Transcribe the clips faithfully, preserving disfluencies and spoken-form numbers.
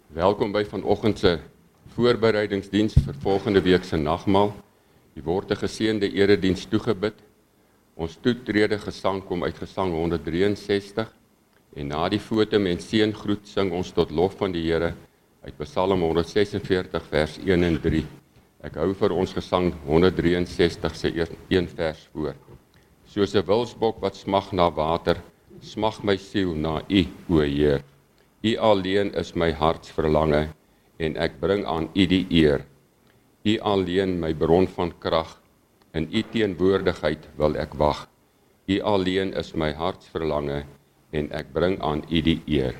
Welkom by vanoggend se voorbereidingsdiens vir volgende week se nagmaal. Die word 'n geseënde erediens toegebid. Ons toetrede gesang kom uit Gesang honderddrieënsestig en na die fotum en seëngroet sing ons tot lof van die Here uit Psalm honderdsesenveertig vers een en drie. Ek hou vir ons Gesang honderddrieënsestig se een vers voor. Soos 'n wilsbok wat smag na water, smag my siel na U, o Heer. U alleen is my hartsverlange en ek bring aan U die eer. U alleen my bron van krag, in U teenwoordigheid wil ek wag. U alleen is my hartsverlange en ek bring aan U die eer.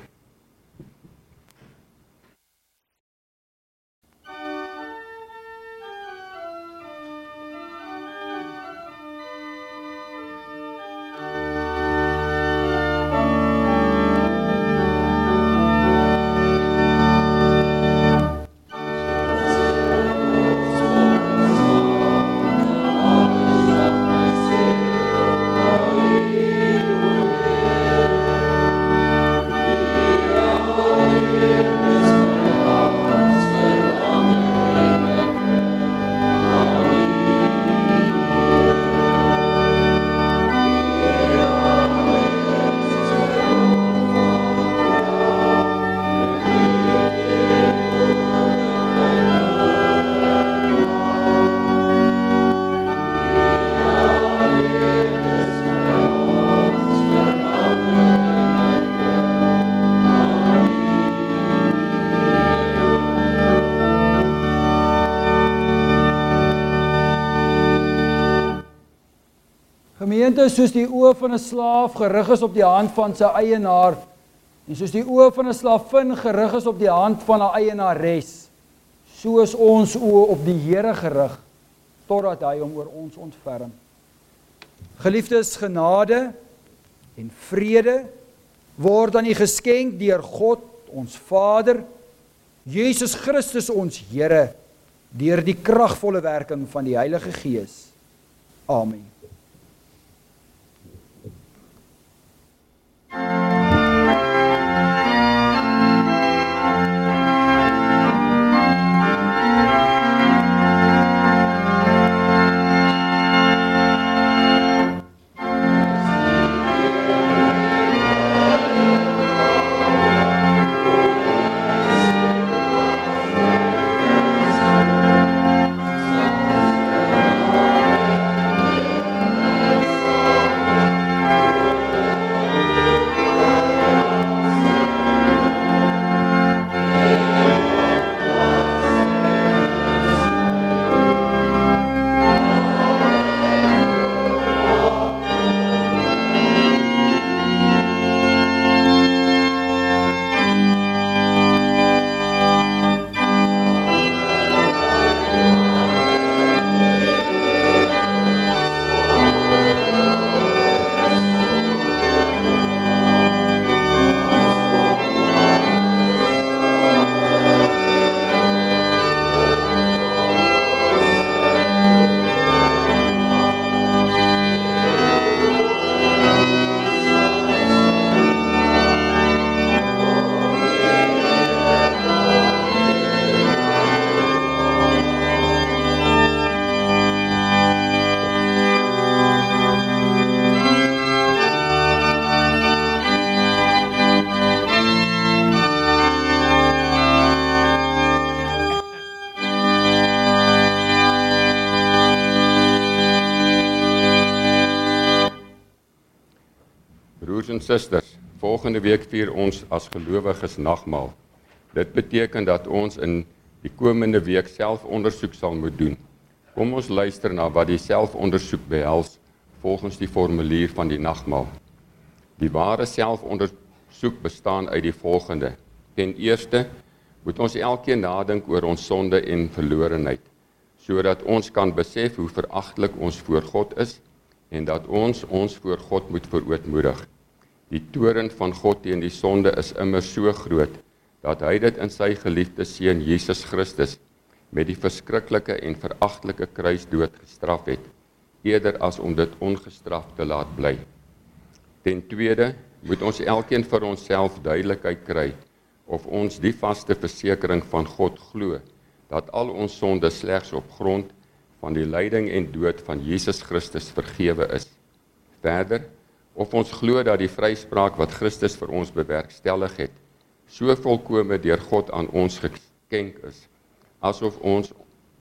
Gemeente, soos die oë van 'n slaaf gerig is op die hand van sy eienaar, en soos die oë van 'n slavin gerig is op die hand van haar eienares, so is ons oë op die Here gerig, totdat hy hom oor ons ontferm. Geliefdes, genade en vrede word aan u geskenk deur God, ons Vader, Jesus Christus ons Here, deur die kragvolle werking van die Heilige Gees. Amen. Broers en susters, volgende week vier ons as gelowiges nagmaal. Dit beteken dat ons in die komende week selfondersoek sal moet doen. Kom ons luister na wat die selfondersoek behels volgens die formulier van die nagmaal. Die ware selfondersoek bestaan uit die volgende. Ten eerste moet ons elkeen nadink oor ons sonde en verlorenheid, sodat ons kan besef hoe veragtelik ons voor God is en dat ons ons voor God moet verootmoedig. Die toorn van God teen die sonde is immer so groot, dat hy dit in sy geliefde Seun Jesus Christus met die verskriklike en veragtelike kruisdood gestraf het, eerder as om dit ongestraf te laat bly. Ten tweede moet ons elkeen vir onsself duidelikheid kry of ons die vaste versekering van God glo, dat al ons sondes slegs op grond van die lyding en dood van Jesus Christus vergewe is. Verder, of ons glo dat die vryspraak wat Christus vir ons bewerkstellig het, so volkome deur God aan ons geskenk is, asof ons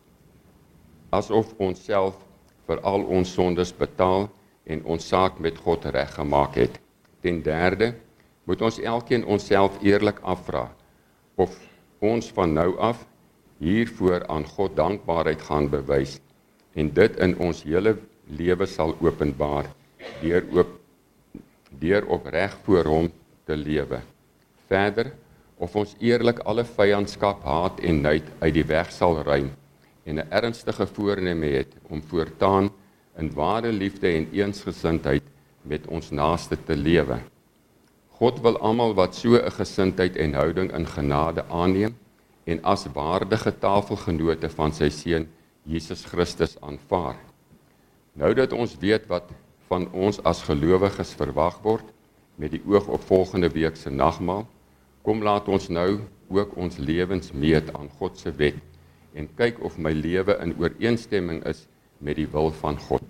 asof ons self vir al ons sondes betaal en ons saak met God reggemaak het. Ten derde, moet ons elkeen onsself eerlik afvra of ons van nou af hiervoor aan God dankbaarheid gaan bewys en dit in ons hele lewe sal openbaar deur op deur opreg voor hom te lewe. Verder, of ons eerlik alle vyandskap, haat en nyd uit die weg sal ruim en 'n ernstige voorneme het om voortaan in ware liefde en eensgesindheid met ons naaste te lewe. God wil almal wat so 'n gesindheid en houding in genade aanneem en as waardige tafelgenote van sy seun Jesus Christus aanvaar. Nou dat ons weet wat van ons as gelowiges verwag word met die oog op volgende week se nagmaal, kom laat ons nou ook ons lewens meet aan God se wet en kyk of my lewe in ooreenstemming is met die wil van God.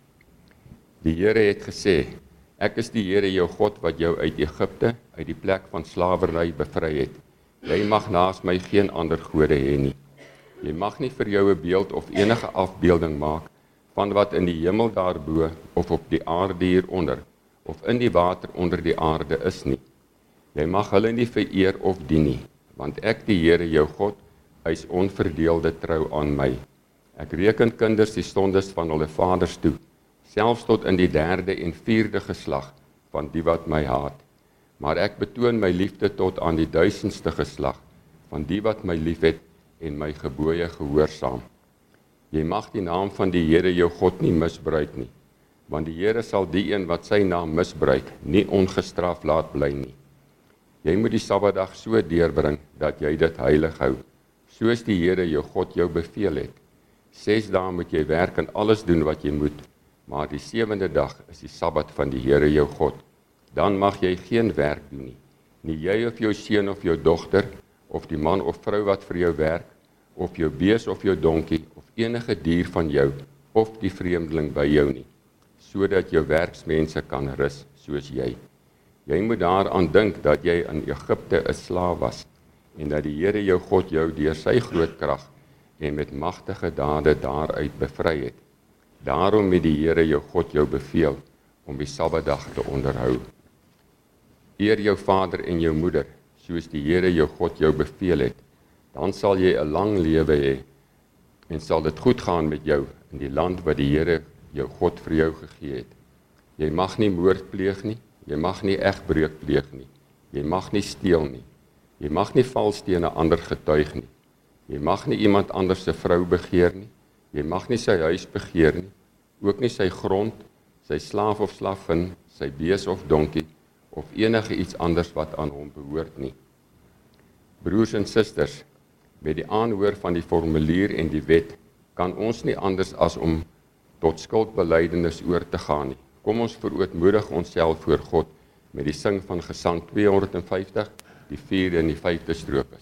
Die Here het gesê, ek is die Here jou God wat jou uit Egipte, uit die plek van slawerny bevry het. Jy mag naas my geen ander gode hê nie. Jy mag nie vir jou 'n beeld of enige afbeelding maak van wat in die hemel daarbo of op die aarde hieronder of in die water onder die aarde is nie. Jy mag hulle nie vereer of dien nie, want ek die Here jou God is onverdeelde trou aan my. Ek reken kinders die sondes van hulle vaders toe, selfs tot in die derde en vierde geslag van die wat my haat. Maar ek betoon my liefde tot aan die duisendste geslag van die wat my liefhet en my gebooie gehoorsaam. Jy mag die naam van die Here jou God nie misbruik nie, want die Here sal die een wat sy naam misbruik nie ongestraf laat bly nie. Jy moet die Sabbatdag so deurbring dat jy dit heilig hou, soos die Here jou God jou beveel het. Ses dae moet jy werk en alles doen wat jy moet, maar die sewende dag is die Sabbat van die Here jou God. Dan mag jy geen werk doen nie, nie jy of jou seun of jou dogter, of die man of vrou wat vir jou werk, of jou bees of jou donkie, of enige dier van jou, of die vreemdeling by jou nie, sodat jou werksmense kan rus soos jy. Jy moet daaraan dink dat jy in Egipte 'n slaaf was, en dat die Here jou God jou deur sy groot krag en met magtige dade daaruit bevry het. Daarom het die Here jou God jou beveel om die Sabbatdag te onderhou. Eer jou vader en jou moeder, soos die Here jou God jou beveel het, dan sal jy 'n lang lewe hê en sal dit goed gaan met jou in die land wat die Here jou God vir jou gegee het. Jy mag nie moord pleeg nie, jy mag nie egbreuk pleeg nie, jy mag nie steel nie, jy mag nie vals teen 'n ander getuig nie, jy mag nie iemand anders se vrou begeer nie, jy mag nie sy huis begeer nie, ook nie sy grond, sy slaaf of slavin, sy bees of donkie, of enige iets anders wat aan hom behoort nie. Broers en susters, met die aanhoor van die formulier en die wet, kan ons nie anders as om tot skuldbelydenis oor te gaan nie. Kom ons verootmoedig onsself voor God met die sing van Gesang tweehonderdvyftig, die vierde en die vyfde strofes.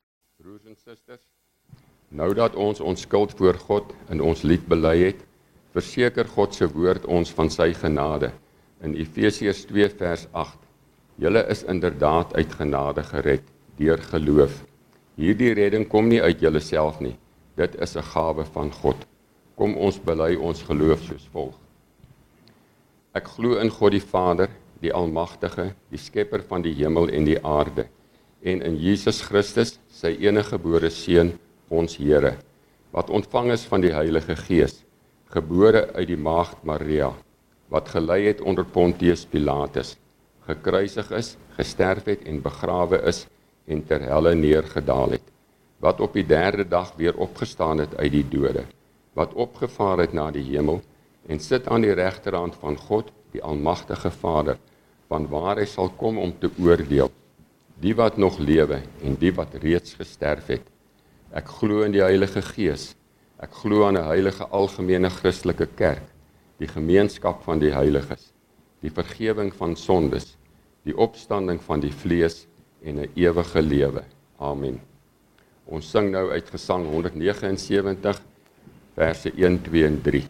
Nou dat ons ons skuld voor God in ons lied bely het, verseker God se woord ons van sy genade. In Efesiërs twee vers agt. Julle is inderdaad uit genade gered deur geloof. Hierdie redding kom nie uit julleself nie. Dit is 'n gawe van God. Kom ons bely ons geloof soos volg. Ek glo in God die Vader, die Almagtige, die Skepper van die hemel en die aarde, en in Jesus Christus, sy eniggebore Seun, ons Here, wat ontvang is van die Heilige Gees, gebore uit die maagd Maria, wat gelei het onder Pontius Pilatus, gekruisig is, gesterf het en begrawe is en ter helle neergedaal het, wat op die derde dag weer opgestaan het uit die dode, wat opgevaar het na die hemel en sit aan die regterhand van God, die Almagtige Vader, vanwaar hy sal kom om te oordeel, die wat nog lewe en die wat reeds gesterf het. Ek glo in die Heilige Gees, ek glo aan 'n heilige algemene Christelike kerk, die gemeenskap van die heiliges, die vergewing van sondes, die opstanding van die vlees en 'n ewige lewe. Amen. Ons sing nou uit Gesang honderdnegenensewentig, verse een, twee en drie.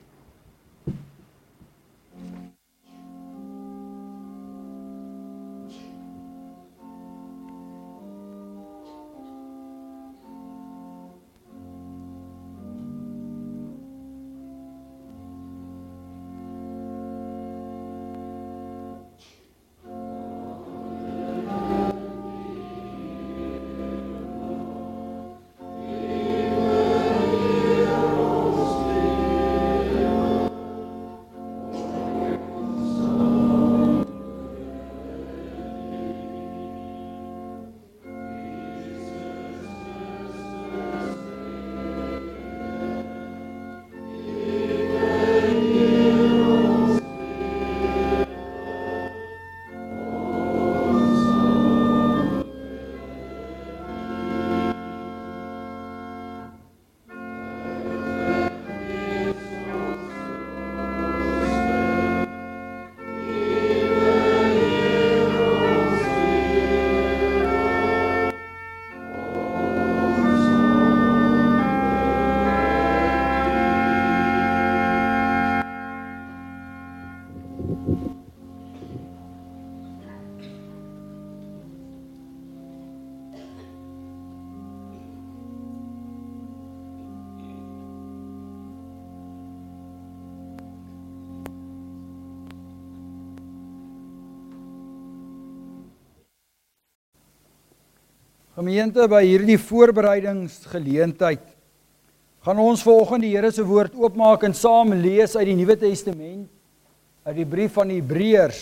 Gemeente, by hierdie voorbereidingsgeleentheid gaan ons vanoggend die Here se woord oopmaak en saam lees uit die Nuwe Testament, uit die brief van die Hebreërs.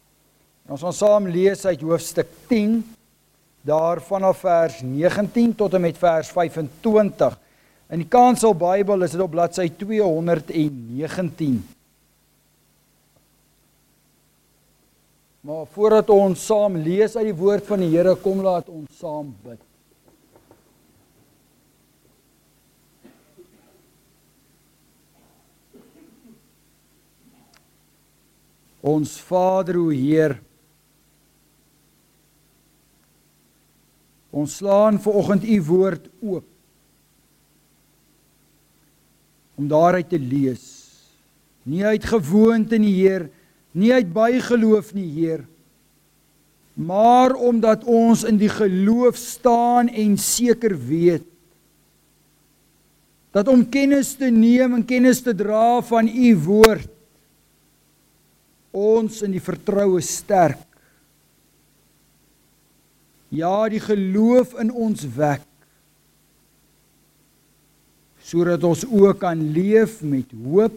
En ons gaan saam lees uit hoofstuk tien, daar vanaf vers negentien tot en met vers vyfentwintig. In die Kansel Bybel is dit op bladsy tweehonderdnegentien. Maar voordat ons saam lees uit die woord van die Here, kom laat ons saam bid. Ons Vader, o Heer, ons slaan vanoggend u woord oop, om daaruit te lees, nie uit gewoonte nie, Heer, nie uit bygeloof nie, Heer, maar omdat ons in die geloof staan en seker weet, dat om kennis te neem en kennis te dra van u woord, ons in die vertroue sterk. Ja, die geloof in ons wek, sodat ons ook kan leef met hoop.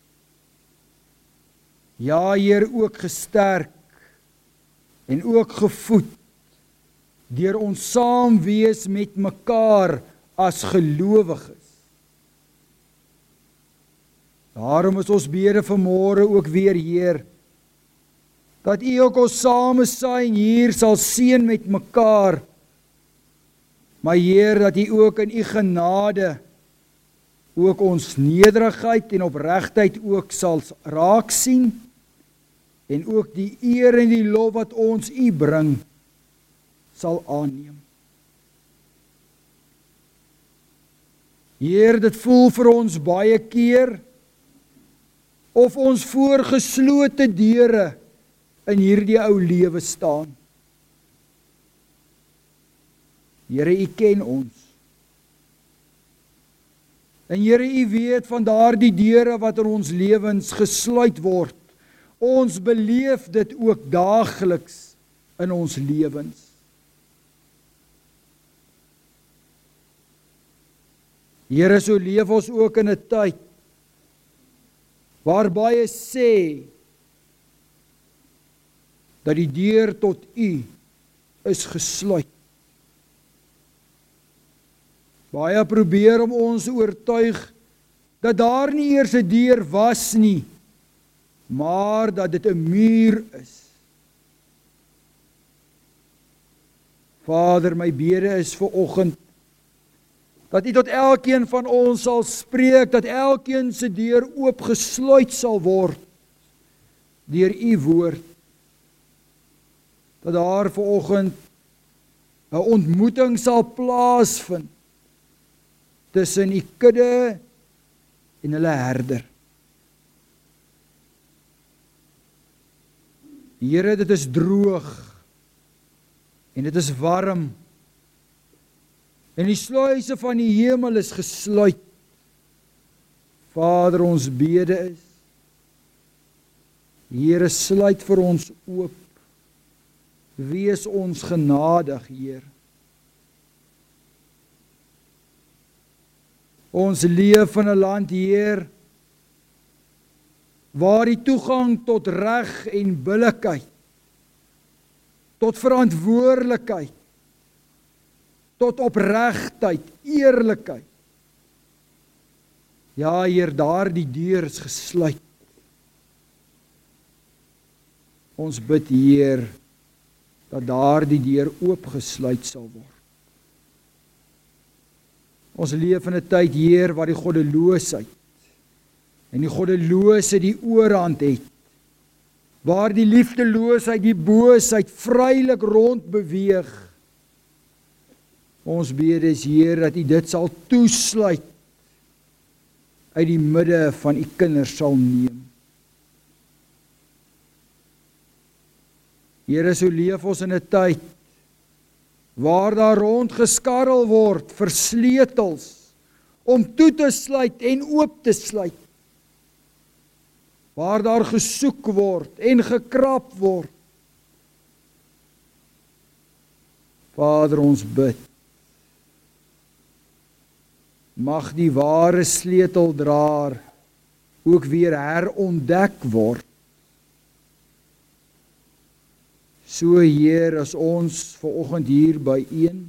Ja, Heer, ook gesterk en ook gevoed deur ons saam wees met mekaar as gelowiges. Daarom is ons bede vanmôre ook weer, Heer, dat U ook ons samesyn hier sal seën met mekaar, maar Heer, dat U ook in U genade ook ons nederigheid en opregtheid ook sal raak sien, en ook die eer en die lof wat ons U bring, sal aanneem. Heer, dit voel vir ons baie keer, of ons voor geslote deure in hierdie ou lewe staan. Here, U ken ons. En Here, U weet van daardie deure wat in ons lewens gesluit word. Ons beleef dit ook daagliks in ons lewens. Here, so leef ons ook in 'n tyd waar baie sê dat die deur tot U is gesluit. Baie probeer om ons oortuig dat daar nie eers 'n deur was nie, maar dat dit 'n muur is. Vader, my bede is vir oggend dat U tot elkeen van ons sal spreek, dat elkeen se deur oopgesluit sal word deur U woord. Dat daar vanoggend 'n ontmoeting sal plaasvind tussen U kudde en hulle herder. Here, dit is droog en dit is warm. En die sluise van die hemel is gesluit. Vader, ons bede is, Here, sluit vir ons oop. Wees ons genadig, Heer. Ons leef in 'n land, Heer, waar die toegang tot reg en billikheid, tot verantwoordelikheid, tot opregtheid, eerlikheid. Ja, Heer, daardie deur is gesluit. Ons bid, Heer, dat daardie deur oopgesluit sal word. Ons leef in 'n tyd, Heer, waar die goddeloosheid en die goddelose die oorhand het, waar die liefdeloosheid, die boosheid vrylik rond beweeg. Ons bede is, Heer, dat U dit sal toesluit, uit die midde van U kinders sal neem. Here, so leef ons in 'n tyd waar daar rondgeskarrel word vir sleutels om toe te sluit en oop te sluit. Waar daar gesoek word en gekrap word. Vader, ons bid. Mag die ware sleuteldraer ook weer herontdek word. So, Heer, as ons vanoggend hier byeen,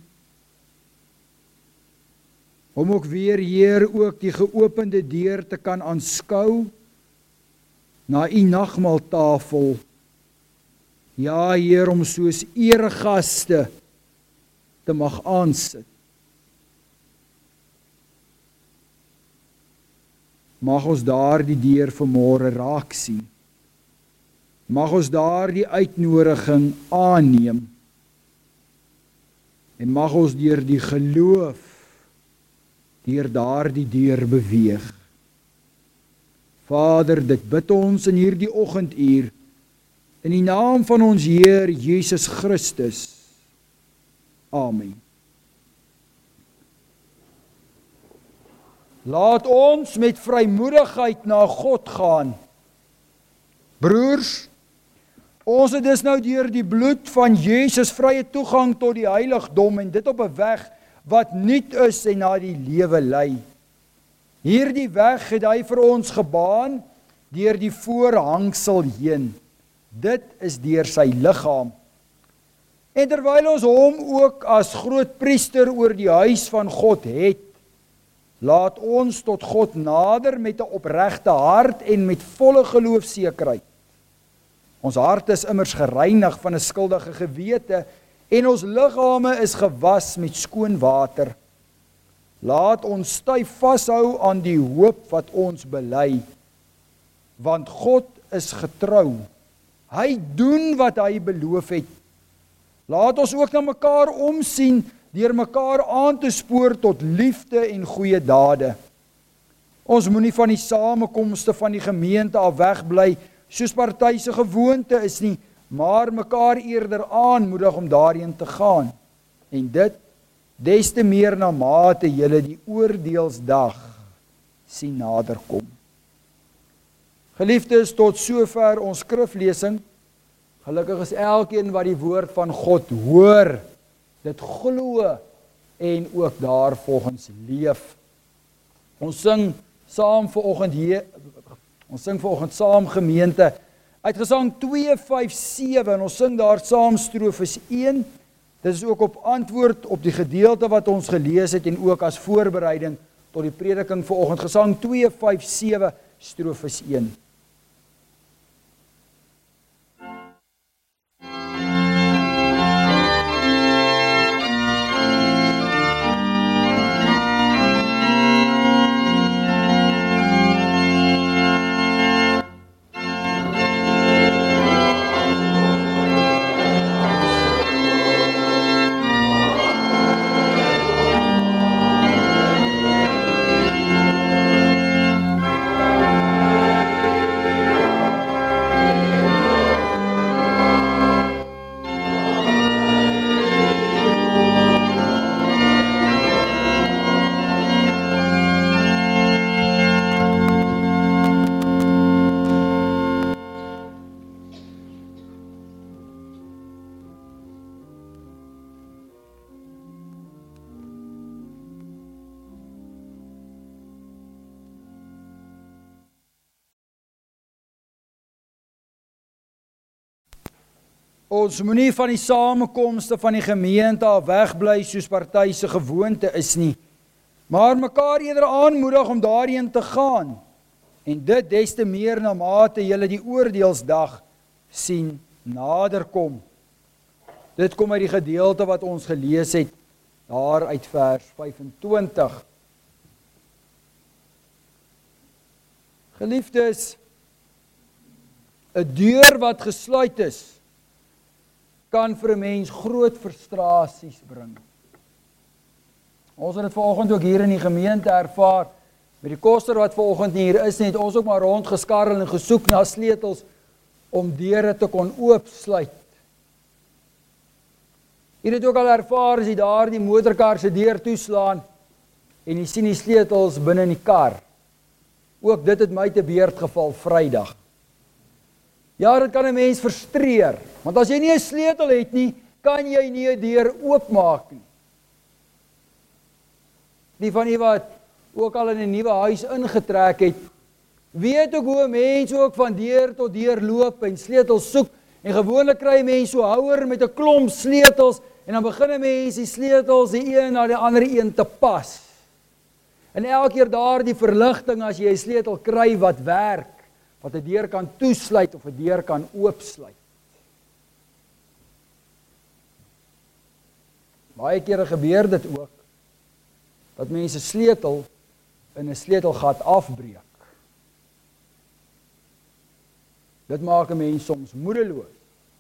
om ook weer, Heer, ook die geopende deur te kan aanskou na U nagmaaltafel. Ja, Heer, om soos eregaste te mag aansit. Mag ons daardie deur vanmôre raak sien. Mag ons daardie uitnodiging aanneem. En mag ons deur die geloof deur daardie deur beweeg. Vader, dit bid ons in hierdie oggenduur in die naam van ons Heer Jesus Christus. Amen. Laat ons met vrymoedigheid na God gaan. Broers, ons het dus nou deur die bloed van Jesus vrye toegang tot die heiligdom en dit op 'n weg wat nuut is en na die lewe lei. Hierdie weg het hy vir ons gebaan deur die voorhangsel heen. Dit is deur sy liggaam. En terwyl ons hom ook as grootpriester oor die huis van God het, laat ons tot God nader met 'n opregte hart en met volle geloofsekerheid. Ons hart is immers gereinig van 'n skuldige gewete en ons liggame is gewas met skoon water. Laat ons styf vashou aan die hoop wat ons bely, want God is getrou. Hy doen wat hy beloof het. Laat ons ook na mekaar omsien deur mekaar aan te spoor tot liefde en goeie dade. Ons moenie van die samekomste van die gemeente af wegbly, soos party se gewoonte is nie, maar mekaar eerder aanmoedig om daarheen te gaan. En dit, des te meer na mate julle die oordeelsdag sien naderkom. Geliefdes, tot sover ons skriflesing. Gelukkig is elkeen wat die woord van God hoor, dit glo en ook daarvolgens leef. Ons sing saam vanoggend hier, ons sing vanoggend saam gemeente uit Gesang twee vyf sewe en ons sing daar saam strofes een. Dit is ook op antwoord op die gedeelte wat ons gelees het en ook as voorbereiding tot die prediking vanoggend. Gesang twee vyf sewe strofes een. Ons moenie van die samekomste van die gemeente af wegbly soos party se gewoonte is nie, maar mekaar eerder aanmoedig om daarheen te gaan. En dit des te meer na mate julle die oordeelsdag sien naderkom. Dit kom uit die gedeelte wat ons gelees het, daar uit vers vyfentwintig. Geliefdes, 'n deur wat gesluit is, kan vir 'n mens groot frustrasies bring. Ons het dit vanoggend ook hier in die gemeente ervaar, met die koster wat vanoggend hier is, het ons ook maar rondgeskarrel en gesoek na sleutels om deure te kon oopsluit. Jy het ook al ervaar as jy daar die motorkar se deur toeslaan en jy sien die sleutels binne in die kar. Ook dit het my te beurt geval Vrydag. Ja, dit kan 'n mens frustreer, want as jy nie 'n sleutel het nie, kan jy nie 'n deur oopmaak nie. Die van u wat ook al in 'n nuwe huis ingetrek het, weet ook hoe 'n mens ook van deur tot deur loop en sleutels soek, en gewoonlik kry 'n mens so houer met 'n klomp sleutels, en dan begin 'n mens die sleutels die een na die ander een te pas. En elke keer daar die verligting as jy 'n sleutel kry wat werk, wat 'n deur kan toesluit of 'n deur kan oopsluit. Baie kere gebeur dit ook, dat mense sleutel in 'n sleutelgat afbreek. Dit maak 'n mens soms moedeloos.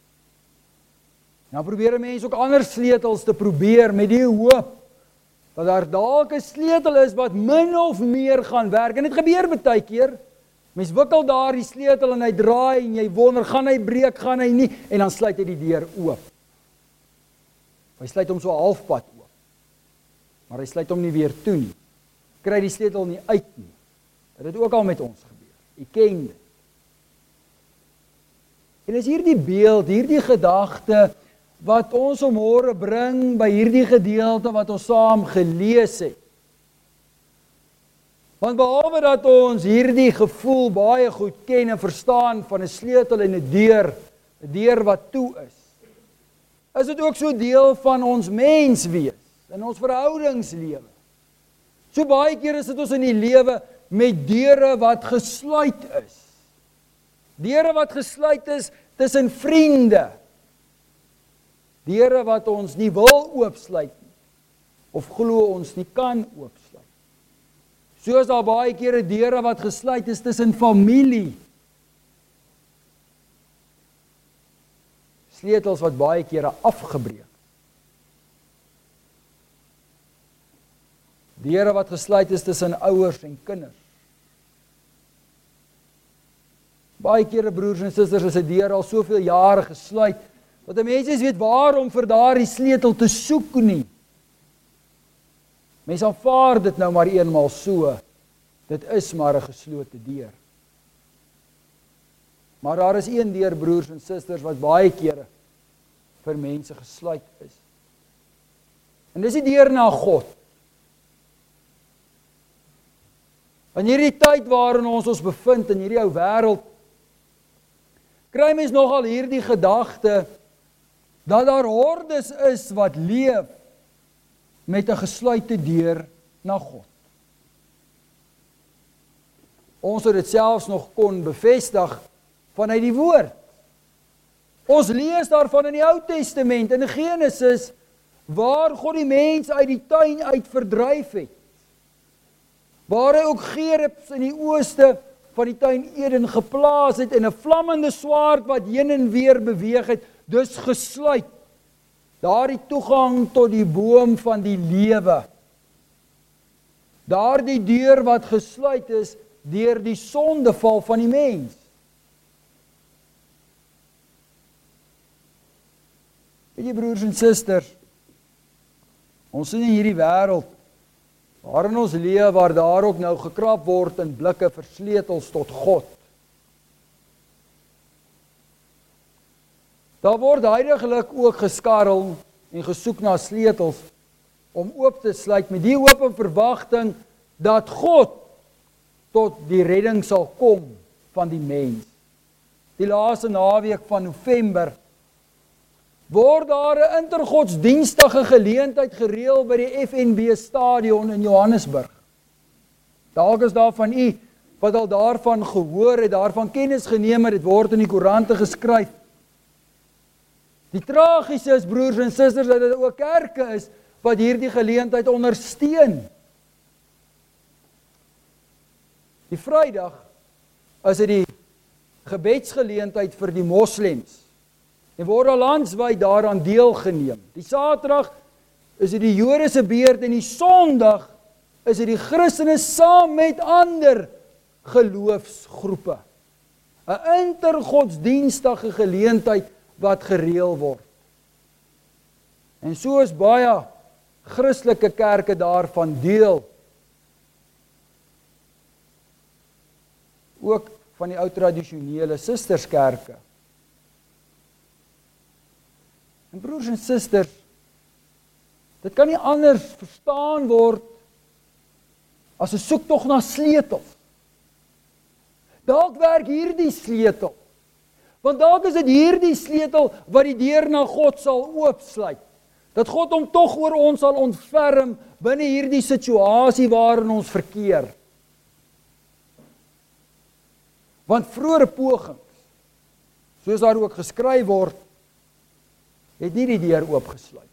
Nou probeer 'n mens ook ander sleutels te probeer met die hoop dat daar dalk 'n sleutel is wat min of meer gaan werk. En dit gebeur baie keer. Mens wikkel daar die sleutel en hy draai en jy wonder, gaan hy breek, gaan hy nie, en dan sluit hy die deur oop. Hy sluit hom so halfpad oop, maar hy sluit hom nie weer toe nie. Kry die sleutel nie uit nie. Dit het ook al met ons gebeur. Jy ken dit. En is hierdie beeld, hierdie gedagte, wat ons vanmôre bring by hierdie gedeelte wat ons saam gelees het. Want behalwe dat ons hierdie gevoel baie goed ken en verstaan van 'n sleutel en 'n deur, 'n deur wat toe is, is dit ook so deel van ons menswees, in ons verhoudingslewe. So baie keer is dit ons in die lewe met deure wat gesluit is. Deure wat gesluit is tussen vriende. Deure wat ons nie wil oopsluit nie, of glo ons nie kan oopsluit. Soos daar baie kere deure wat gesluit is tussen familie. Sleutels wat baie kere afgebreek. Deure wat gesluit is tussen ouers en kinders. Baie kere, broers en susters, is 'n deur al soveel jare gesluit, dat 'n mens nie weet waarom vir daardie sleutel te soek nie. Mens aanvaar dit nou maar eenmaal so. Dit is maar 'n geslote deur. Maar daar is een deur, broers en susters, wat baie kere vir mense gesluit is. En dis die deur na God. In hierdie tyd waarin ons ons bevind, in hierdie ou wêreld, kry mens nogal hierdie gedagte, dat daar hordes is wat leef met 'n gesluite deur na God. Ons het dit selfs nog kon bevestig vanuit die woord. Ons lees daarvan in die Ou Testament, in Genesis, waar God die mens uit die tuin uit verdryf het. Waar hy ook gerubs in die ooste van die tuin Eden geplaas het en 'n vlammende swaard wat heen en weer beweeg het, dus gesluit. Daardie toegang tot die boom van die lewe. Daardie deur wat gesluit is deur die sondeval van die mens. Weet jy, broers en susters, ons sien in hierdie wêreld waarin ons leef, waar daar ook nou gekrap word in blikke vir sleutels tot God. Daar word heiliglik ook geskarrel en gesoek na sleutels om oop te sluit met die hoop en verwagting dat God tot die redding sal kom van die mens. Die laaste naweek van November word daar 'n intergodsdienstige geleentheid gereël by die F N B stadion in Johannesburg. Dalk is daar van u wat al daarvan gehoor het, daarvan kennis geneem het, dit word in die koerante geskryf. Die tragiese is, broers en susters, dat dit ook kerke is wat hierdie geleentheid ondersteun. Die Vrydag is dit die gebedsgeleentheid vir die moslems. En word al landswyd daaraan deelgeneem. Die Saterdag is dit die Jode se beurt en die Sondag is dit die Christene saam met ander geloofsgroepe. 'n Intergodsdienstige geleentheid wat gereël word. En so is baie Christelike kerke daarvan deel. Ook van die ou tradisionele sisterskerke. En broers en susters, dit kan nie anders verstaan word as 'n soektog na sleutels. Dalk werk hierdie sleutel, want dalk is dit hierdie sleutel wat die deur na God sal oopsluit. Dat God hom tog oor ons sal ontferm binne hierdie situasie waarin ons verkeer. Want vroeëre pogings, soos daar ook geskryf word, het nie die deur oopgesluit.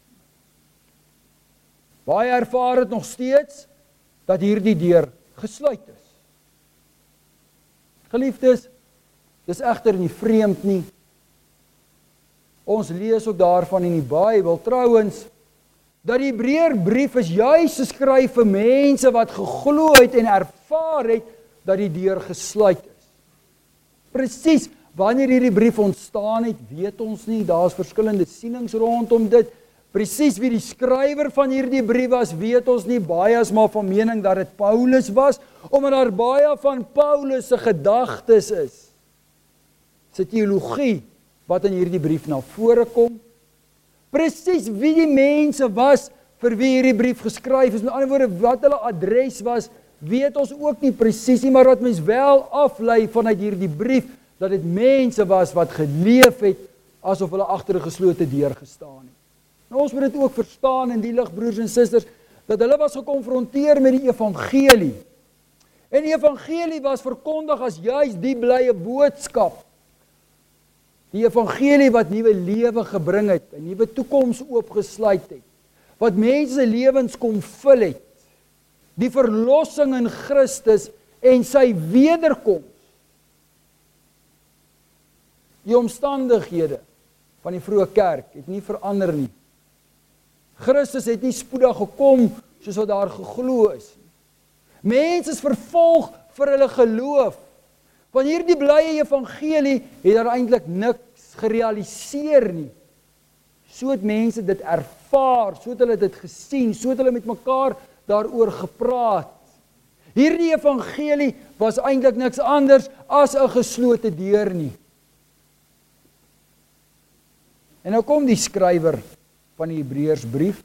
Baie ervaar het nog steeds dat hierdie deur gesluit is. Geliefdes, dis egter nie vreemd nie. Ons lees ook daarvan in die Bybel, trouwens, dat die Hebreërbrief is juis geskryf vir mense wat geglo het en ervaar het dat die deur gesluit is. Presies, wanneer hierdie brief ontstaan het, weet ons nie, daar is verskillende sienings rondom dit. Presies wie die skrywer van hierdie brief was, weet ons nie. Baie is maar van mening dat dit Paulus was, omdat daar baie van Paulus se gedagtes is. Sy teologie wat in hierdie brief na vore kom. Presies wie die mense was vir wie hierdie brief geskryf is. Met ander woorde, wat hulle adres was, weet ons ook nie presies nie, maar wat mens wel aflei vanuit hierdie brief, dat dit mense was wat geleef het asof hulle agter 'n geslote deur gestaan het. Nou ons moet dit ook verstaan in die lig, broers en susters, dat hulle was gekonfronteer met die evangelie. En die evangelie was verkondig as juis die blye boodskap. Die evangelie wat nuwe lewe gebring het, 'n nuwe toekoms oopgesluit het, wat mense se lewens kom vul het. Die verlossing in Christus en sy wederkoms. Die omstandighede van die vroeë kerk het nie verander nie. Christus het nie spoedig gekom soos wat daar geglo is. Mense is vervolg vir hulle geloof. Van hierdie blye evangelie het daar eintlik niks gerealiseer nie. So het mense dit ervaar, so het hulle dit gesien, so het hulle met mekaar daaroor gepraat. Hierdie evangelie was eintlik niks anders as 'n geslote deur nie. En nou kom die skrywer van die Hebreërsbrief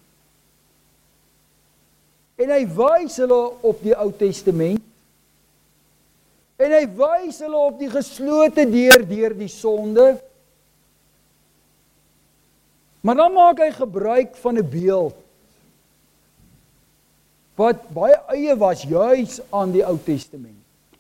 en hy wys hulle op die Ou Testament en hy wys hulle op die geslote deur deur die sonde. Maar dan maak hy gebruik van 'n beeld wat baie eie was juis aan die Ou Testament.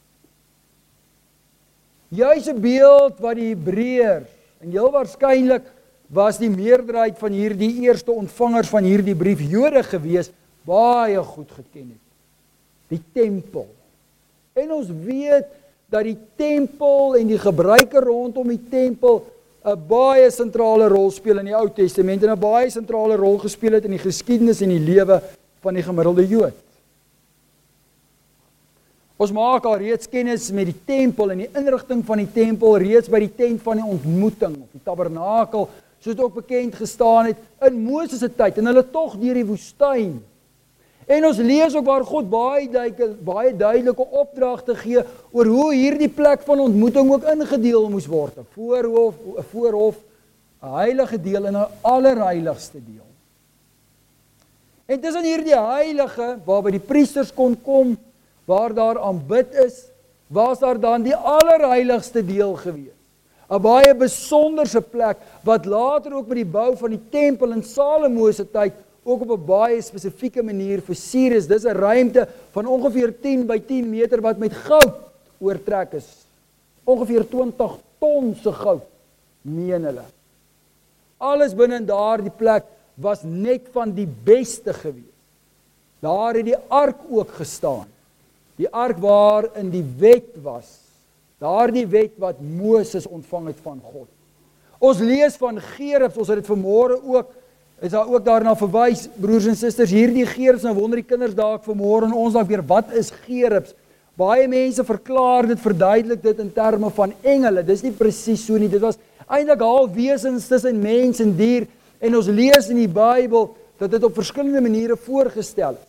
Juis 'n beeld wat die Hebreërs, en heel waarskynlik was die meerderheid van hierdie eerste ontvangers van hierdie brief Jode gewees, baie goed geken het. Die tempel. En ons weet dat die tempel en die gebruike rondom die tempel 'n baie sentrale rol speel in die Ou Testament en 'n baie sentrale rol gespeel het in die geskiedenis en die lewe van die gemiddelde Jood. Ons maak al reeds kennis met die tempel en die inrigting van die tempel reeds by die tent van die ontmoeting of die tabernakel, soos dit ook bekend gestaan het in Moses se tyd en hulle tog deur die woestyn. En ons lees ook waar God baie duidelike, baie duidelike opdragte gee oor hoe hierdie plek van ontmoeting ook ingedeel moes word. 'n Voorhof, 'n voorhof, 'n heilige deel en 'n allerheiligste deel. En tussen hierdie heilige, waarby die priesters kon kom, waar daar aanbid is, was daar dan die allerheiligste deel gewees. 'n Baie besonderse plek, wat later ook met die bou van die tempel in Salomo se tyd ook op 'n baie spesifieke manier versier is. Dis 'n ruimte van ongeveer tien by tien meter wat met goud oortrek is. Ongeveer twintig ton se goud, meen hulle. Alles binne in daardie plek was net van die beste gewees. Daar het die ark ook gestaan. Die ark waarin die wet was. Daardie wet wat Moses ontvang het van God. Ons lees van gerubs, ons het dit vanmôre ook, is daar ook daarna verwys, broers en susters, hierdie gerubs, nou wonder die kinders dalk vanmôre en ons dalk weer, wat is gerubs? Baie mense verklaar dit, verduidelik dit in terme van engele. Dis nie presies so nie. Dit was eintlik half wesens tussen mens en dier en ons lees in die Bybel dat dit op verskillende maniere voorgestel is.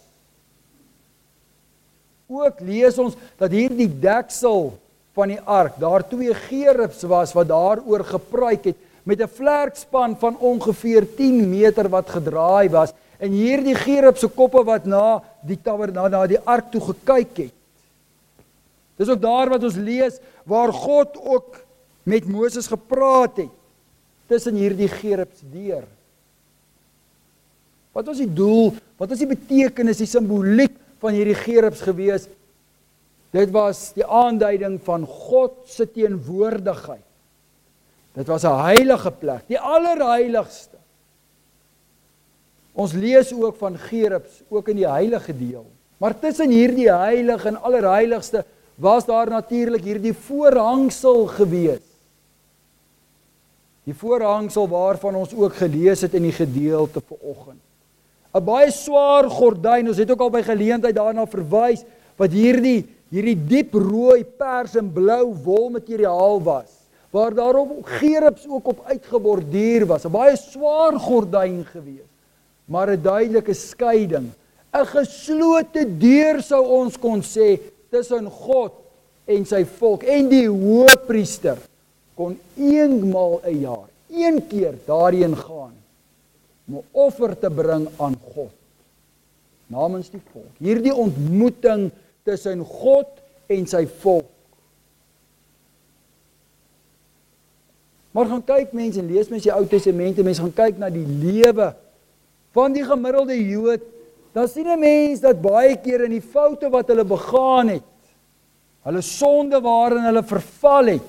Ook lees ons dat hierdie deksel van die ark, daar twee gerubs was wat daaroor gepruik het, met 'n vlerkspan van ongeveer tien meter wat gedraai was, en hierdie gerub se koppe wat na die taber, na, na die ark toe gekyk het. Dis ook daar wat ons lees, waar God ook met Moses gepraat het, tussen hierdie gerubs deur. Wat was die doel, wat was die betekenis, die simboliek van hierdie gerubs gewees? Dit was die aanduiding van God se teenwoordigheid. Dit was 'n heilige plek, die allerheiligste. Ons lees ook van gerubs, ook in die heilige deel. Maar tussen hierdie heilige en allerheiligste was daar natuurlik hierdie voorhangsel gewees. Die voorhangsel waarvan ons ook gelees het in die gedeelte vanoggend. 'n Baie swaar gordyn, ons het ook al by geleentheid daarna verwys, wat hierdie hierdie diep rooi, pers en blou wolmateriaal was, waar daarop gerubs ook op uitgeborduur was, 'n baie swaar gordyn gewees, maar 'n duidelike skeiding, 'n geslote deur sou ons kon sê, tussen God en sy volk, en die hoëpriester kon eenmaal 'n jaar, een keer daarheen gaan, om 'n offer te bring aan God, namens die volk. Hierdie ontmoeting tussen God en sy volk. Maar gaan kyk mense, en lees mense die Ou Testament, en mense gaan kyk na die lewe van die gemiddelde Jood, dan sien 'n mens dat baie keer in die foute wat hulle begaan het, hulle sonde waarin hulle verval het,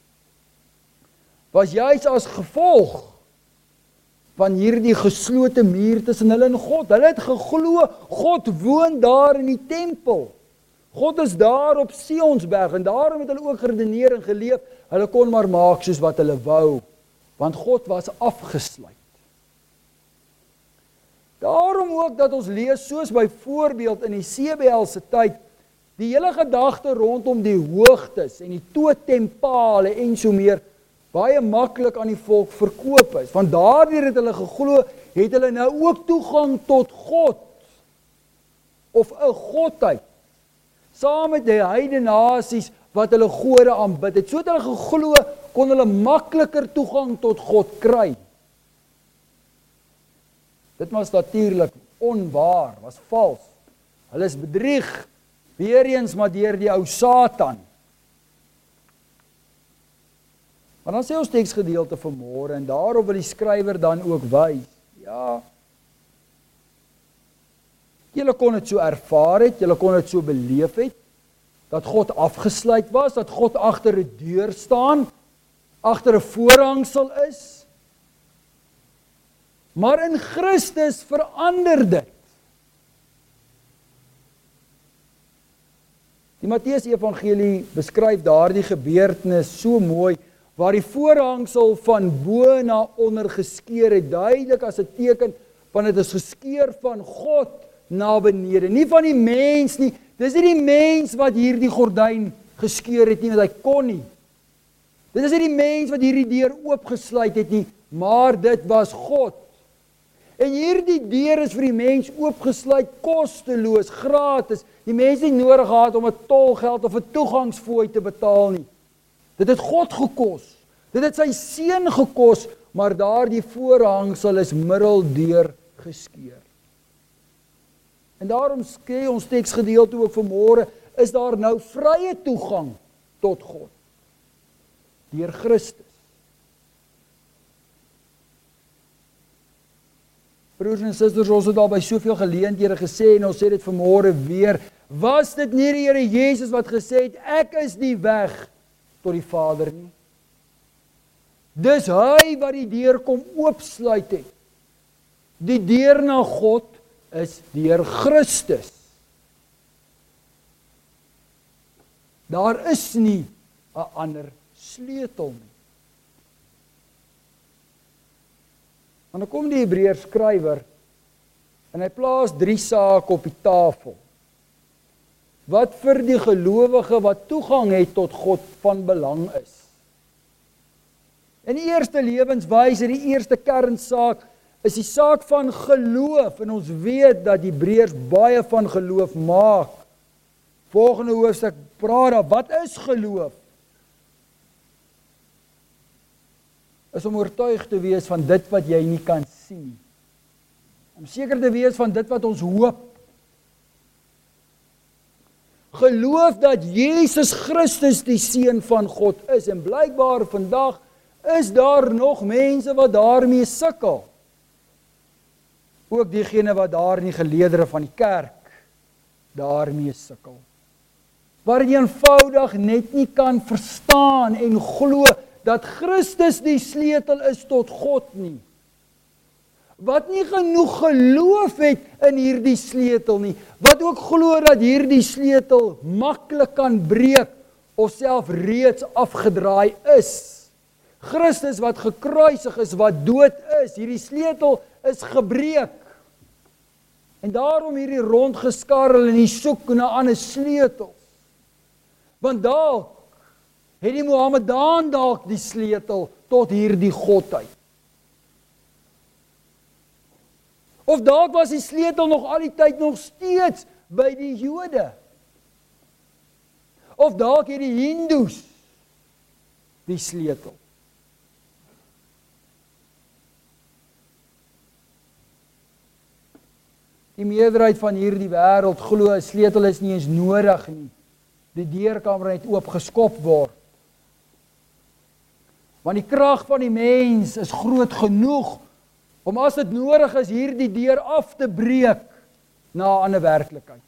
was juis as gevolg van hierdie geslote muur tussen hulle en God. Hulle het geglo, God woon daar in die tempel. God is daar op Sionsberg, en daarom het hulle ook geredeneer en geleef, hulle kon maar maak soos wat hulle wou, want God was afgesluit. Daarom ook dat ons lees, soos byvoorbeeld in Jesebel se tyd, Die hele gedagte rondom die hoogtes en die totempale en so meer baie maklik aan die volk verkoop is. Want daardeur het hulle geglo, het hulle nou ook toegang tot God of 'n godheid. Saam met die heidene nasies wat hulle gode aanbid het. So het hulle geglo, kon hulle makliker toegang tot God kry. Dit was natuurlik onwaar, was vals. Hulle is bedrieg, weer eens maar deur die ou Satan. Maar dan sê ons teksgedeelte vanmôre, en daarop wil die skrywer dan ook wys, ja, julle kon dit so ervaar het, julle kon dit so beleef het, dat God afgesluit was, dat God agter 'n deur staan, agter 'n voorhangsel is. Maar in Christus verander dit. Die Matteus Evangelie beskryf daardie gebeurtenis so mooi, waar die voorhangsel van bo na onder geskeur het, duidelik as 'n teken van dit is geskeur van God na benede, nie van die mens nie. Dis nie die mens wat hierdie gordyn geskeur het nie, want hy kon nie. Dit is nie die mens wat hierdie deur oopgesluit het nie, maar dit was God. En hierdie deur is vir die mens oopgesluit, kosteloos, gratis. Die mens het nie nodig gehad om 'n tolgeld of 'n toegangsfooi te betaal nie. Dit het God gekos. Dit het sy seun gekos, maar daardie voorhangsel is middeldeur geskeur. En daarom sê ons teksgedeelte ook vanmôre, is daar nou vrye toegang tot God deur Christus. Broers en susters, ons het al by soveel geleenthede gesê en ons sê dit vanmôre weer, was dit nie die Here Jesus wat gesê het, ek is die weg tot die Vader nie? Dis hy wat die deur kom oopsluit het. Die deur na God is deur Christus. Daar is nie 'n ander sleutel nie. En dan kom die Hebreërs skrywer en hy plaas drie sake op die tafel, wat vir die gelowige wat toegang het tot God van belang is. En die eerste lewenswyse, die eerste kernsaak, is die saak van geloof, en ons weet dat die Hebreërs baie van geloof maak. Volgende hoofstuk praat daar, wat is geloof? Is om oortuig te wees van dit wat jy nie kan sien nie. Om seker te wees van dit wat ons hoop. Geloof dat Jesus Christus die Seun van God is, en blykbaar vandag is daar nog mense wat daarmee sukkel. Ook diegene wat daar in die geleedere van die kerk daarmee sukkel. Waar jy eenvoudig net nie kan verstaan en glo dat Christus die sleutel is tot God nie. Wat nie genoeg geloof het in hierdie sleutel nie. Wat ook glo dat hierdie sleutel maklik kan breek of self reeds afgedraai is. Christus wat gekruisig is, wat dood is, hierdie sleutel is gebreek. En daarom hierdie rondgeskarrel en die soek na ander sleutels. Want dalk het die Mohammedaan dalk die sleutel tot hierdie godheid. Of dalk was die sleutel nog al die tyd nog steeds by die Jode. Of dalk het die Hindoes die sleutel. Die meerderheid van hierdie wêreld glo 'n sleutel is nie eens nodig nie. Die deur kan net oopgeskop word. Want die krag van die mens is groot genoeg om as dit nodig is hierdie deur af te breek na 'n ander werklikheid.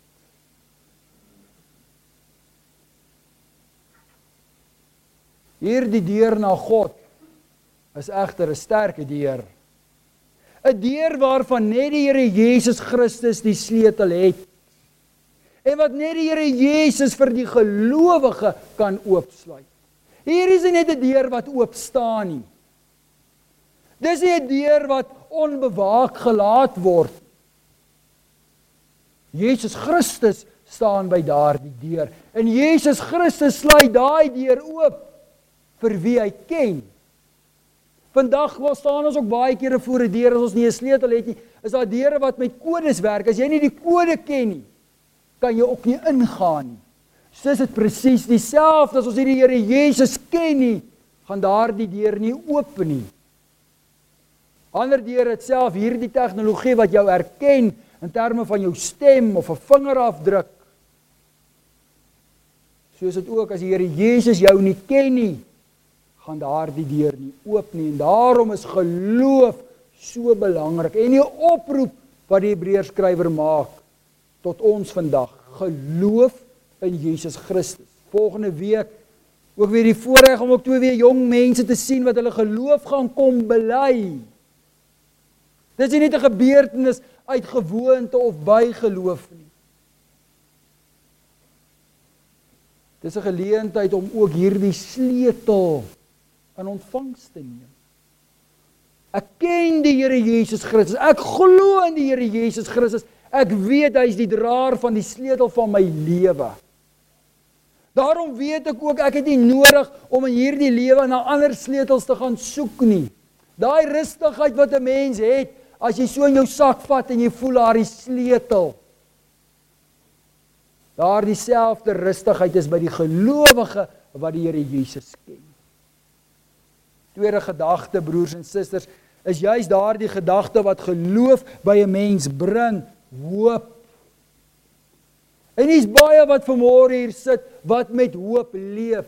Hierdie deur na God is egter 'n sterke deur. 'n Deur waarvan net die Here Jesus Christus die sleutel het. En wat net die Here Jesus vir die gelowige kan oopsluit. Hier is nie net 'n deur wat oop staan nie. Dis nie 'n deur wat onbewaak gelaat word. Jesus Christus staan by daardie deur. En Jesus Christus sluit daai deur oop vir wie hy ken. Vandag wel staan ons ook baie kere voor 'n deur as ons nie 'n sleutel het nie. Is daar deure wat met kodes werk? As jy nie die kode ken nie, kan jy ook nie ingaan nie. So is dit presies dieselfde as ons nie die Here Jesus ken nie, gaan daardie deur nie oop nie. Ander deure het self hierdie tegnologie wat jou herken in terme van jou stem of 'n vingerafdruk. So is dit ook as die Here Jesus jou nie ken nie, gaan daardie deur nie oop nie. En daarom is geloof so belangrik. En die oproep wat die Hebreërskrywer maak tot ons vandag, geloof in Jesus Christus. Volgende week ook weer die voorreg om ook twee weer jong mense te sien wat hulle geloof gaan kom bely. Dit is nie 'n gebeurtenis uit gewoonte of bygeloof nie. Dit is 'n geleentheid om ook hierdie sleutel in ontvangs te neem. Ek ken die Here Jesus Christus. Ek glo in die Here Jesus Christus. Ek weet hy is die draer van die sleutel van my lewe. Daarom weet ek ook ek het nie nodig om in hierdie lewe na ander sleutels te gaan soek nie. Daai rustigheid wat 'n mens het as jy so in jou sak vat en jy voel daar die sleutel. Daar dieselfde rustigheid is by die gelowige wat die Here Jesus ken. Tweede gedagte, broers en susters, is juist daardie gedagte wat geloof by 'n mens bring, hoop. En dis baie wat vanmôre hier sit wat met hoop leef.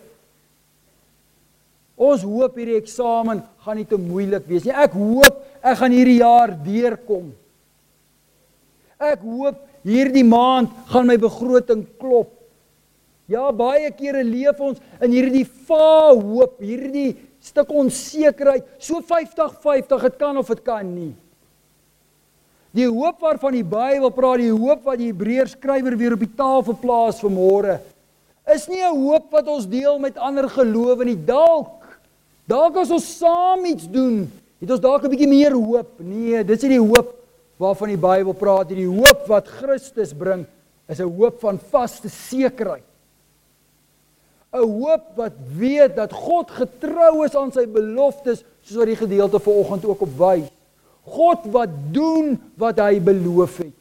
Ons hoop hierdie eksamen gaan nie te moeilik wees nie. Ek hoop ek gaan hierdie jaar deurkom. Ek hoop hierdie maand gaan my begroting klop. Ja, baie kere leef ons in hierdie vaal hoop, hierdie stuk onsekerheid, so vyftig vyftig, dit kan of dit kan nie. Die hoop waarvan die Bybel praat, die hoop wat die Hebreërskrywer weer op die tafel plaas vanmôre, is nie 'n hoop wat ons deel met ander gelowe nie. Dalk, dalk as ons saam iets doen, het ons dalk 'n bietjie meer hoop. Nee, dit is nie die hoop waarvan die Bybel praat. Die hoop wat Christus bring, is 'n hoop van vaste sekerheid. 'n Hoop wat weet dat God getrou is aan sy beloftes, soos wat die gedeelte vanoggend ook op wys. God wat doen wat hy beloof het.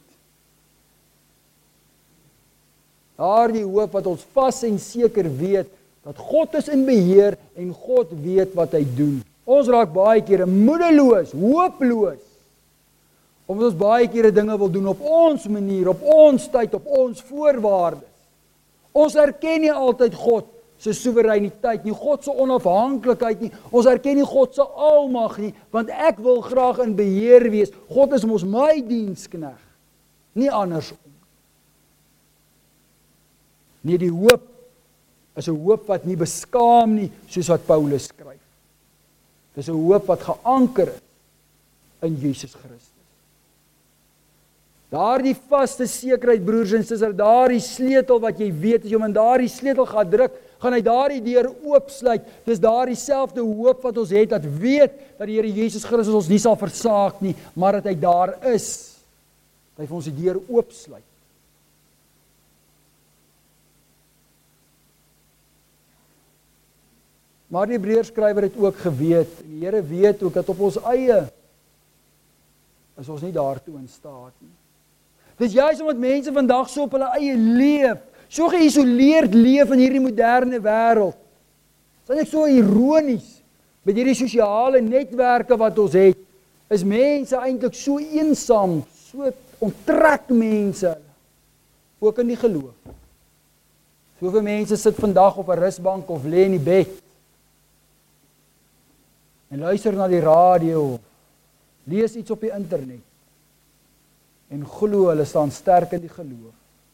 Daardie hoop wat ons vas en seker weet, dat God is in beheer en God weet wat hy doen. Ons raak baie kere moedeloos, hooploos, omdat ons baie kere dinge wil doen op ons manier, op ons tyd, op ons voorwaardes. Ons erken nie altyd God se soewereiniteit nie, God se onafhanklikheid nie, ons erken nie God se almag nie, want ek wil graag in beheer wees. God is mos my dienskneg, nie andersom. Nee, die hoop is 'n hoop wat nie beskaam nie, soos wat Paulus skryf. Dis 'n hoop wat geanker is in Jesus Christus. Daardie vaste sekerheid, broers en susters, daardie sleutel wat jy weet, as jy hom in daardie sleutel gaan druk, gaan hy daardie deur oopsluit. Dis daardie selfde hoop wat ons het, dat weet dat die Here Jesus Christus ons nie sal versaak nie, maar dat hy daar is. Dat hy vir ons die deur oopsluit. Maar die Hebreërskrywer het ook geweet, en die Here weet ook dat op ons eie is ons nie daartoe in staat nie. Dis juist omdat mense vandag so op hulle eie leef, so geïsoleerd leef in hierdie moderne wêreld. Dit is eintlik so ironies, met hierdie sosiale netwerke wat ons het, is mense eintlik so eensaam, so onttrek mense, ook in die geloof. Soveel mense sit vandag op 'n rusbank of lê in die bed, en luister na die radio, lees iets op die internet, en glo hulle staan sterk in die geloof.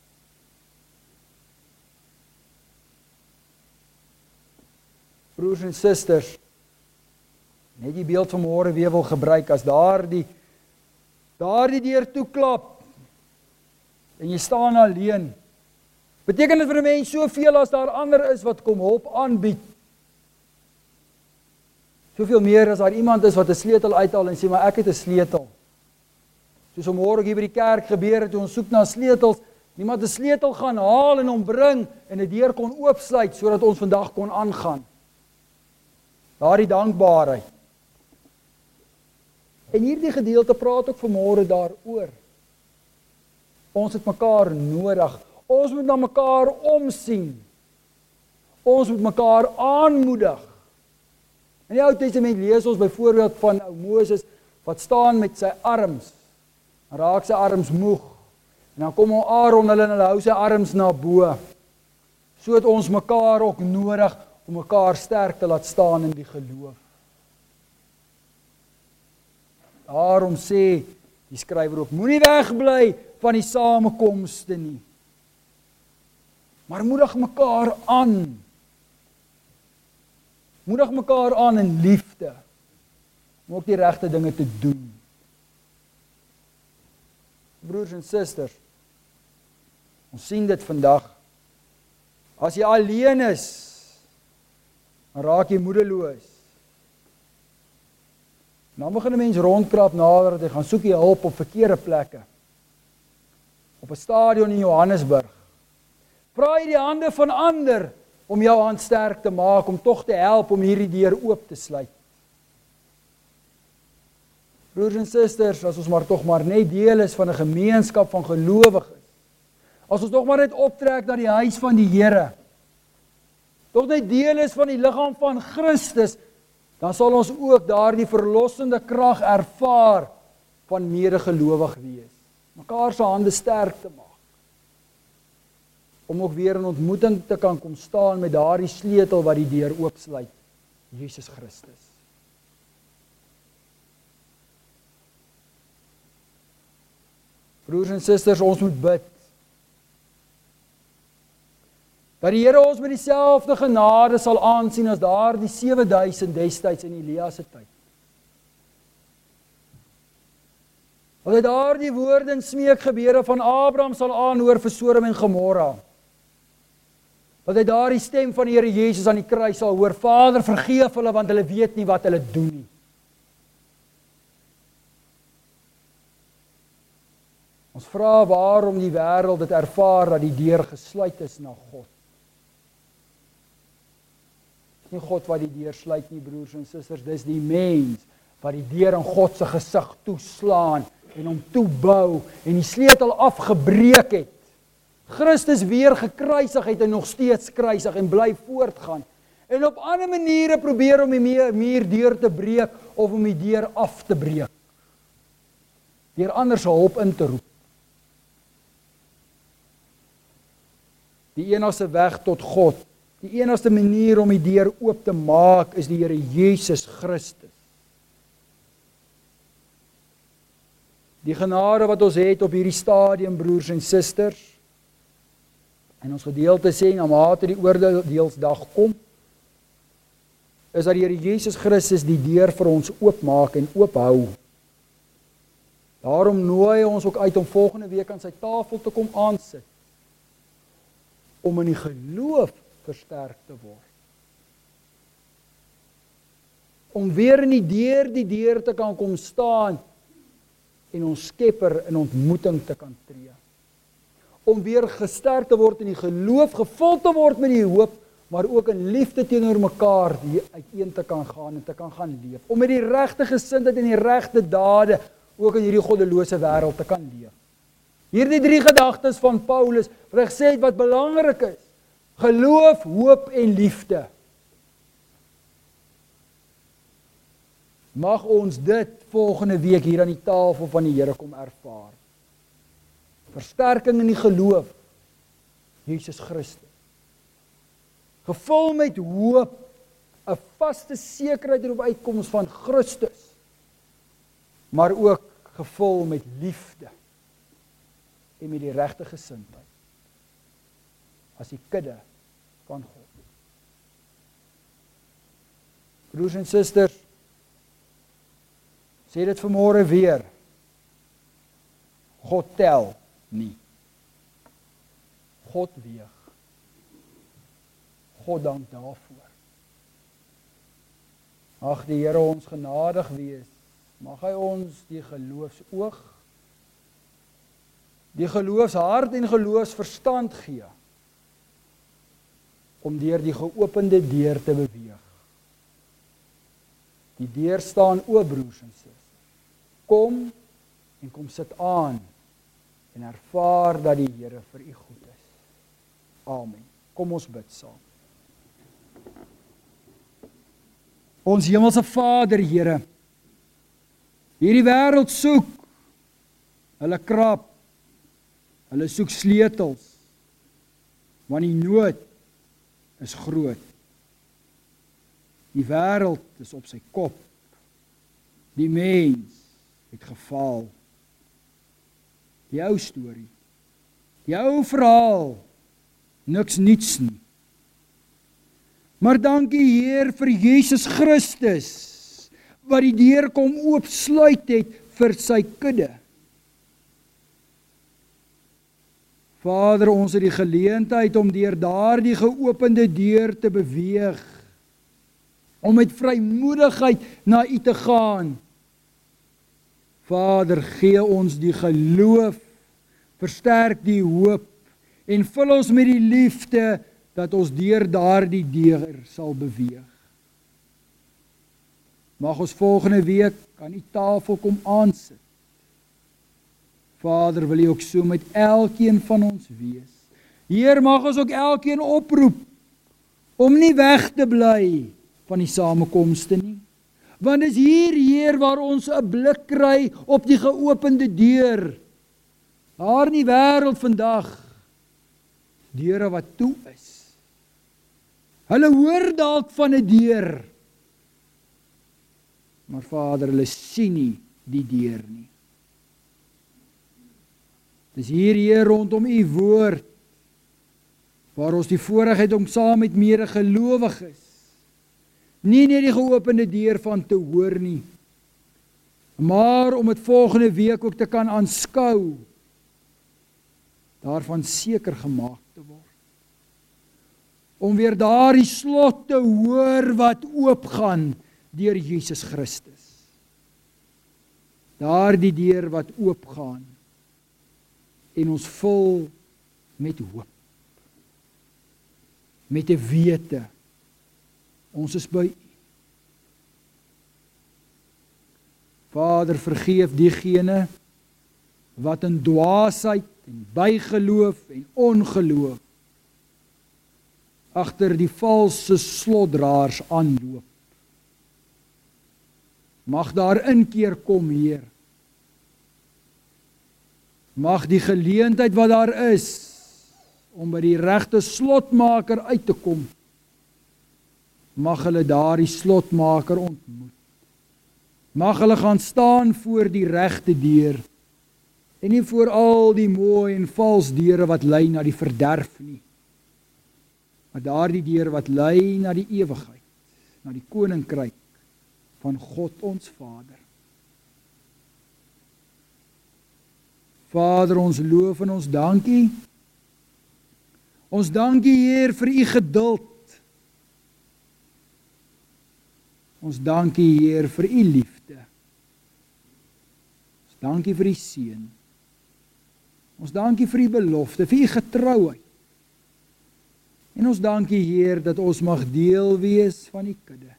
Broers en susters, net die beeld van môre weer wil gebruik, as daardie daardie deur toeklap, en jy staan alleen, beteken dit vir 'n mens soveel as daar ander is wat kom hulp aanbied. Soveel meer as daar iemand is wat 'n sleutel uithaal en sê, maar ek het 'n sleutel. Soos om môre hier by die kerk gebeur het, toe ons soek na sleutels, Niemand 'n sleutel gaan haal en hom bring en 'n deur kon oopsluit sodat ons vandag kon aangaan. Daardie dankbaarheid. En hierdie gedeelte praat ook vanmôre daaroor. Ons het mekaar nodig. Ons moet na mekaar omsien. Ons moet mekaar aanmoedig. In die Ou Testament lees ons byvoorbeeld van ou Moses wat staan met sy arms. En raak sy arms moeg. En dan kom Aaron hulle en hulle hou sy arms na bo. So het ons mekaar ook nodig om mekaar sterk te laat staan in die geloof. Daarom sê die skrywer ook, moenie wegbly van die samekomste nie. Maar moedig mekaar aan. Moedig mekaar aan in liefde. Om ook die regte dinge te doen. Broers en susters, ons sien dit vandag. As jy alleen is, dan raak jy moedeloos. Dan begin 'n mens rondkrap nader dat hy gaan soek jy hulp op verkeerde plekke. Op 'n stadion in Johannesburg. Vra jy die hande van ander om jou hand sterk te maak, om tog te help om hierdie deur oop te sluit. Broers en susters, as ons maar tog maar net deel is van 'n gemeenskap van gelowiges. As ons tog maar net optrek na die huis van die Here. Tog net deel is van die liggaam van Christus, dan sal ons ook daardie verlossende krag ervaar van medegelowig wees. Mekaar se hande sterk te maak. Om ook weer in ontmoeting te kan kom staan met daardie sleutel wat die deur oopsluit, Jesus Christus. Broers en susters, ons moet bid. Dat die Here ons met dieselfde genade sal aansien as daar die sewe duisend destyds in Elia se tyd. Dat hy daar die woorde en smeekgebede van Abraham sal aanhoor vir Sodom en Gomorra. Dat hy daar die stem van die Here Jesus aan die kruis sal hoor, Vader, vergeef hulle want hulle weet nie wat hulle doen nie. Ons vra waarom die wêreld dit ervaar dat die deur gesluit is na God. Nie God wat die deur sluit nie, broers en susters, dis die mens wat die deur in God se gesig toeslaan en hom toebou en die sleutel afgebreek het. Christus weer gekruisig het en nog steeds kruisig en bly voortgaan. En op ander maniere probeer om die muur deur te breek of om die deur af te breek. Deur ander se hulp in te roep. Die enigste weg tot God, die enigste manier om die deur oop te maak is die Here Jesus Christus. Die genade wat ons het op hierdie stadium, broers en susters, en ons gedeelte sê, na mate die oordeelsdag kom, is dat die Here Jesus Christus die deur vir ons oopmaak en oophou. Daarom nooi ons ook uit om volgende week aan sy tafel te kom aansit, om in die geloof versterk te word. Om weer in die deur die deur te kan kom staan en ons Skepper in ontmoeting te kan tree. Om weer gesterk te word in die geloof, gevul te word met die hoop, maar ook in liefde teenoor mekaar die uiteen te kan gaan en te kan gaan leef. Om met die regte gesindheid en die regte dade ook in hierdie goddelose wêreld te kan leef. Hierdie drie gedagtes van Paulus, wat hy gesê het wat belangrik is. Geloof, hoop en liefde. Mag ons dit volgende week hier aan die tafel van die Here kom ervaar. Versterking in die geloof, Jesus Christus. Gevul met hoop, 'n vaste sekerheid oor die uitkoms van Christus, maar ook gevul met liefde en met die regte gesindheid as die kudde van God. Broers en susters, sê dit vanmôre weer. God tel nie. God weeg. God dank daarvoor. Mag die Here ons genadig wees. Mag hy ons die geloofsoog die geloofshart en geloofsverstand gee, om deur die geopende deur te beweeg. Die deur staan oop, broers en susters. Kom en kom sit aan en ervaar dat die Here vir u goed is. Amen. Kom ons bid saam. Ons hemelse Vader, Here, hierdie wêreld soek, hulle krap, hulle soek sleutels, want die nood is groot. Die wêreld is op sy kop. Die mens het gefaal. Die ou storie, die ou verhaal, niks niets nie. Maar dankie Heer vir Jesus Christus, wat die deur kom oopsluit het vir sy kudde. Vader, ons het die geleentheid om deur daardie geopende deur te beweeg, om met vrymoedigheid na U te gaan. Vader, gee ons die geloof, versterk die hoop, en vul ons met die liefde, dat ons deur daardie deur sal beweeg. Mag ons volgende week aan die tafel kom aansit. Vader, wil U ook so met elkeen van ons wees. Heer, mag ons ook elkeen oproep, om nie weg te bly van die samekomste nie. Want is hier, Heer, waar ons 'n blik kry op die geopende deur. Daar in die wêreld vandag, deure wat toe is. Hulle hoor dalk van 'n deur, maar Vader, hulle sien nie die deur nie. Dis hier, Heer, rondom U woord, waar ons die voorreg het om saam met medegelowiges, nie net die geopende deur van te hoor nie, maar om dit volgende week ook te kan aanskou, daarvan seker gemaak te word. Om weer daardie slot te hoor wat oopgaan deur Jesus Christus. Daardie deur wat oopgaan en ons vul met hoop. Met 'n wete, ons is by U. Vader, vergeef diegene wat in dwaasheid en bygeloof en ongeloof agter die valse slotdraers aanloop. Mag daar inkeer kom, Heer. Mag die geleentheid wat daar is, om by die regte slotmaker uit te kom, mag hulle daardie slotmaker ontmoet. Mag hulle gaan staan voor die regte deur, en nie voor al die mooi en vals deure wat lei na die verderf nie, maar daardie deur wat lei na die ewigheid, na die koninkryk van God ons Vader. Vader, ons loof en ons dankie. Ons dankie, Heer, vir U geduld. Ons dankie, Heer, vir U liefde. Ons dankie vir U seën. Ons dankie vir U belofte, vir U getrouheid. En ons dankie, Heer, dat ons mag deel wees van U kudde.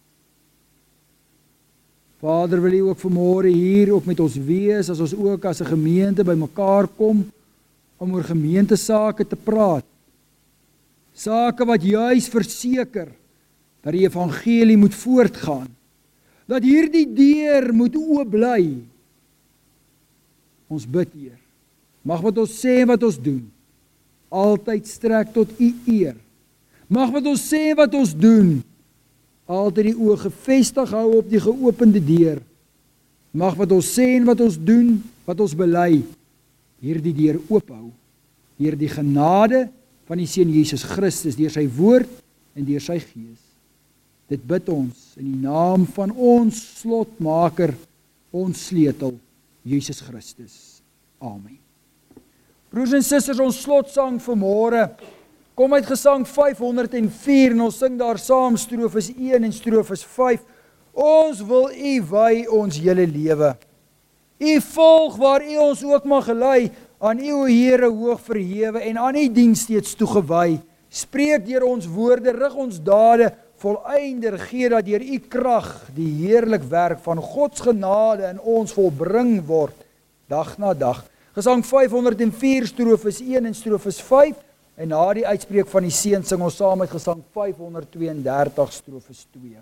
Vader, wil U ook vanmôre hier ook met ons wees, as ons ook as 'n gemeente by mekaar kom, om oor gemeentesake te praat. Sake wat juis verseker, dat die evangelie moet voortgaan. Dat hierdie deur moet oop bly. Ons bid, Heer, mag wat ons sê en wat ons doen, altyd strek tot U eer. Mag wat ons sê en wat ons doen, altyd die oë gefestig hou op die geopende deur. Mag wat ons sê en wat ons doen, wat ons bely, hierdie deur oophou. Deur die genade van die Seun Jesus Christus, deur sy woord en deur sy gees. Dit bid ons in die naam van ons slotmaker, ons sleutel, Jesus Christus. Amen. Broers en susters, ons slotsang vanmôre kom uit Gesang vyf honderd en vier en ons sing daar saam strofes een en strofes vyf. Ons wil U wy ons hele lewe. U volg waar U ons ook mag gelei. aan U, o Here, hoog verhewe en aan U diens steeds toegewy. Spreek deur ons woorde, rig ons dade, volëinder, gee dat deur U krag die heerlik werk van God se genade in ons volbring word, dag na dag. Gesang vyfhonderdvier, strofes een en strofes vyf, en na die uitspreek van die seën sing ons saam met gesang vyfhonderdtweeëndertig, strofes twee.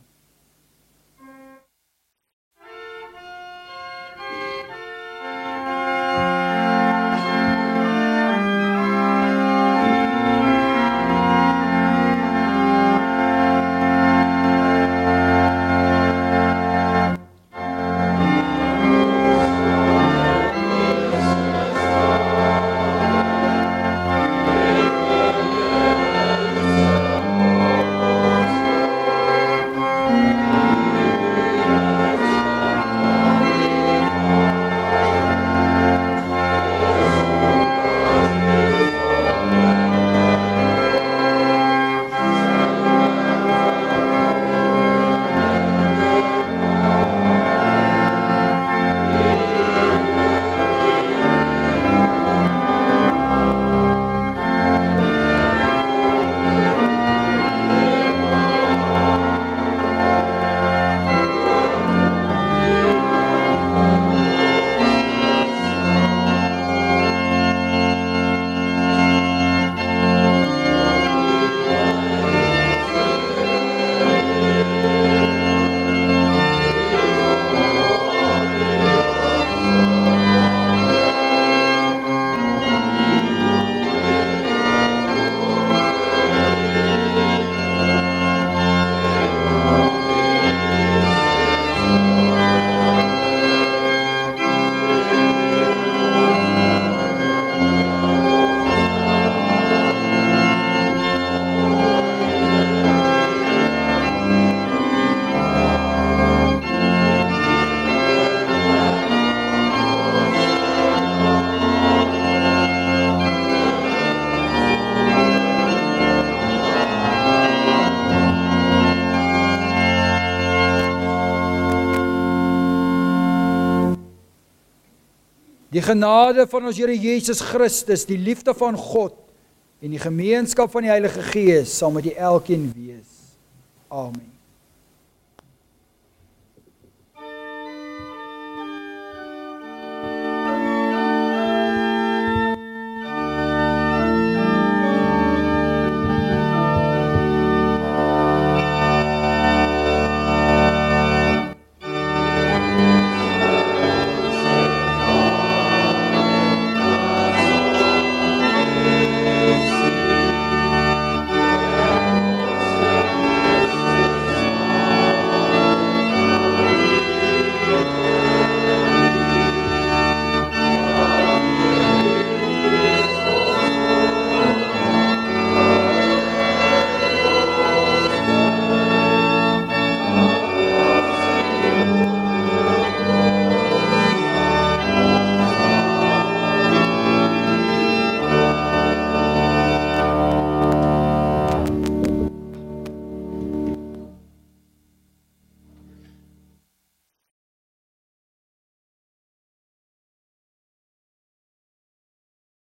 Die genade van ons Here Jesus Christus, die liefde van God en die gemeenskap van die Heilige Gees sal met julle elkeen wees. Amen.